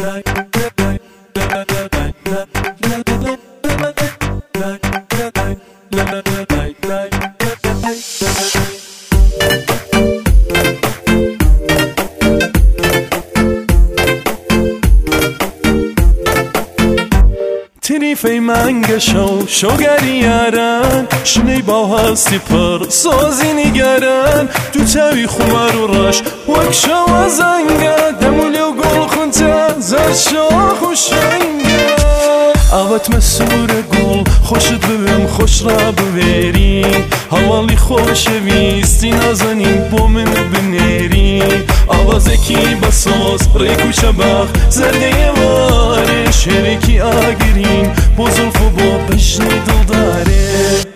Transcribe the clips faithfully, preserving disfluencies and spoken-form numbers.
تریفی منگشو شوگری یارن شنی با هستی پر سازی نگرن تو تاوی خمار و رش وک شو زنگه دمولی و گل خونتا زر شو خوشنگه آوت مسور گل خوشت ببیم خوش را ببری حوالی خوش ویستی نازنین با من بنری آوازه کی بساز ریکو شباخ زرده واره شرکی آگرین با زلف و با بشنی دل داره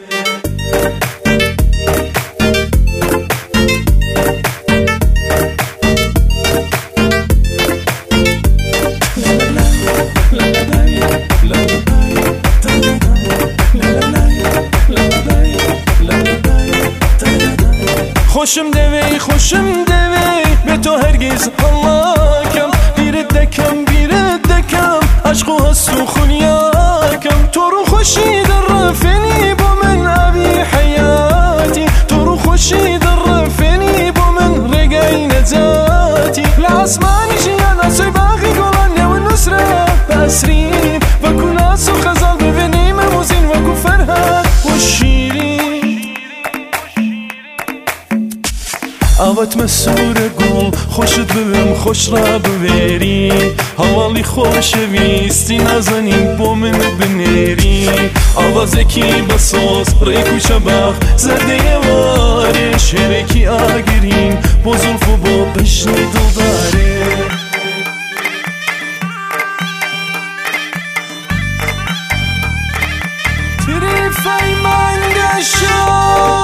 خوشم دوی خوشم دوی به تو هرگز حلاکم بیرد دکم بیرد دکم عشق و حس و خونیاکم تو رو خوشی در رفنی با من ابی حیاتی تو رو خوشی در رفنی با من رگای نجاتی لعصمانی جیان اصوی باقی گلان نو نصره بسرین و کناس و خزال ببینیم موزین و کو فرهد و شیرین آوت مسور گل خوشت ببیم خوش را ببری حوالی خوش ویستی نازنین با من بنری آوازه کی بساز ریکو شباخ زرده واره شرکی آگرین با زلف و با بشنی دل داره تریفی منگشو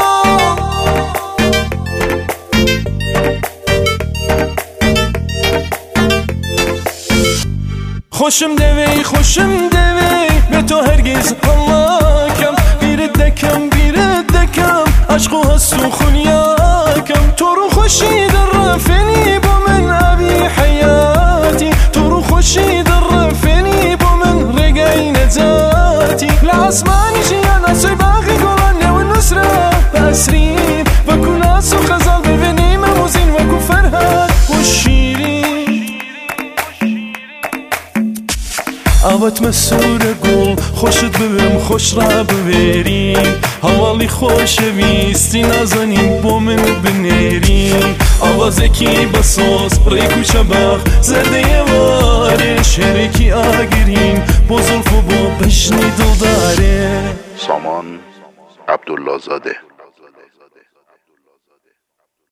خوشم دوی خوشم دوی به تو هرگز حلاکم بیرد دکم بیرد دکم عشق و حس و خونیاکم تو رو خوشی در رفنی با من ابی حیاتی تو رو خوشی در رفنی با من رگای نجاتی لعصمانی جیان اصوی باقی گلان نو نصره بسرین و کناس و خزال ببینیم موزین و کو فرهد و شیرین آوت مسور گل خوشت ببیم خوش را ببری حوالی خوش ویستی نازنین با من بنری آوازه کی بساز ریکو شباخ زرده واره شرکی آگرین با زلف و با بشنی دل داره. سامان عبدالله زاده.